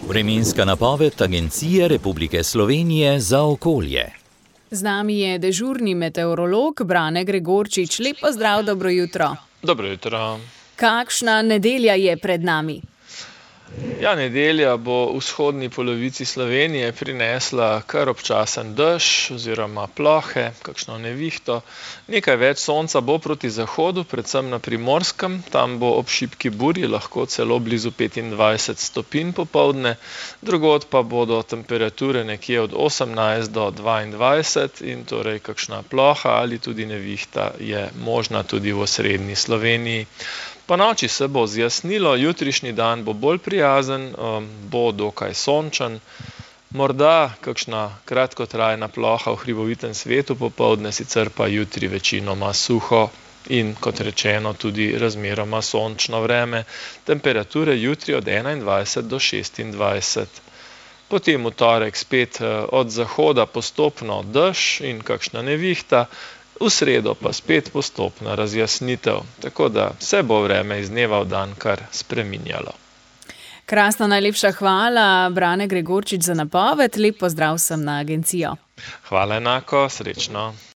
Vremenska napoved Agencije Republike Slovenije za okolje. Z nami je dežurni meteorolog Brane Gregorčič. Lep pozdrav, dobro jutro. Dobro jutro. Kakšna nedelja je pred nami? Ja, nedelja bo v vzhodni polovici Slovenije prinesla kar občasen dež oziroma plohe, kakšno nevihto. Nekaj več sonca bo proti zahodu, predvsem na Primorskem. Tam bo ob šibki burji lahko celo blizu 25 stopinj popoldne. Drugod pa bodo temperature nekje od 18 do 22 in torej kakšna ploha ali tudi nevihta je možna tudi v osrednji Sloveniji. Ponoči se bo zjasnilo, jutrišnji dan bo bolj prijazen, bo dokaj sončen, morda kakšna kratkotrajna ploha v hribovitem svetu popoldne, sicer pa jutri večinoma suho in, kot rečeno, tudi razmeroma sončno vreme. Temperature jutri od 21 do 26. Potem v torek spet od zahoda postopno dež in kakšna nevihta, v sredo pa spet postopna razjasnitev, tako da se bo vreme iz dneva v dan kar spreminjalo. Krasno, najlepša hvala, Brane Gregorčič, za napoved. Lep pozdrav sem na agencijo. Hvala enako, srečno.